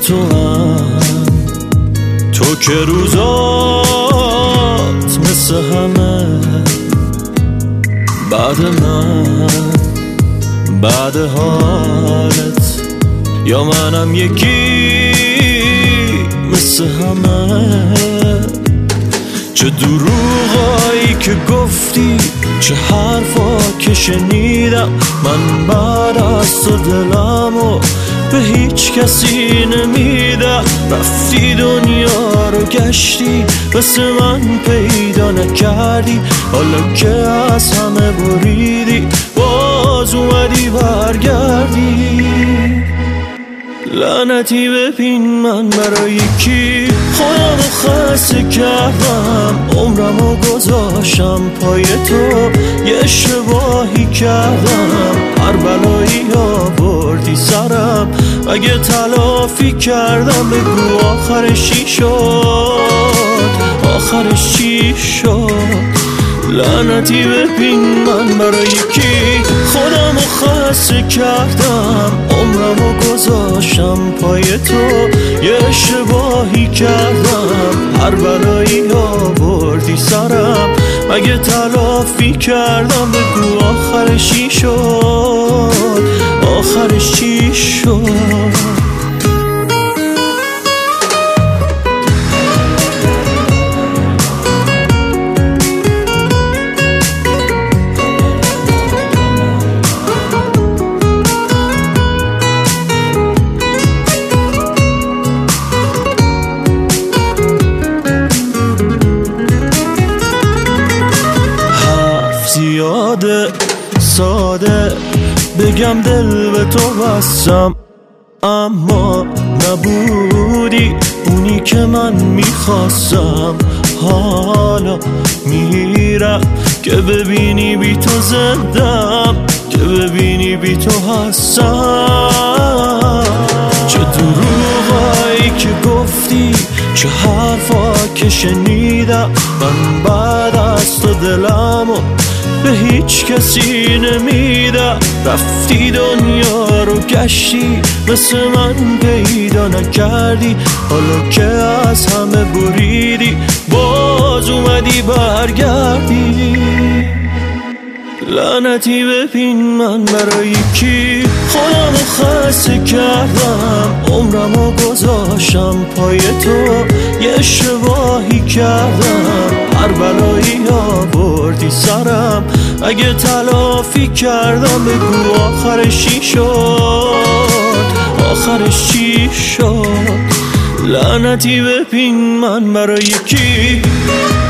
تو هم، تو که روزات مثل همه، بعد من، بعد حالت، یا منم یکی مثل همه. چه دروغایی که گفتی، چه حرفا که شنیدم، من بعد از تو دلمو به هیچ کسی نمیدم. رفتی دنیا رو گشتی، مثل من پیدا نکردی، حالا که از همه بریدی باز اومدی برگردی. لعنتی ببین من برای کی خودمو خسته کردم، عمرمو گذاشتم پای تو، یه اشتباهی کردم، هر بلایی آوردی سرم، اگه تلافی کردم بگو آخرش چی شد، آخرش چی شد. لعنتی ببین من برای کی خودمو خسته کردم، عمرمو گذاشتم پای تو، یه اشتباهی کردم، هر بلایی آوردی سرم، اگه تلافی کردم بگو آخرش چی شد، آخرش چی شد. زیاده ساده بگم دل به تو بستم، اما نبودی اونی که من میخواستم. حالا میرم که ببینی بی تو زندم، که ببینی بی تو هستم. چه دروغایی که گفتی، چه حرفا که شنیدم، من بعد از تو دلمو به هیچ کسی نمیدم. رفتی دنیا رو گشتی، مثل من پیدا نکردی، حالا که از همه بریدی باز اومدی برگردی. لعنتی ببین من برای کی خودمو خسته کردم، عمرمو گذاشتم پای تو، یه اشتباهی کردم، هر بلایی آوردی سرم، اگه تلافی کردم بگو آخرش چی شد، آخرش چی شد. لعنتی ببین من برای کی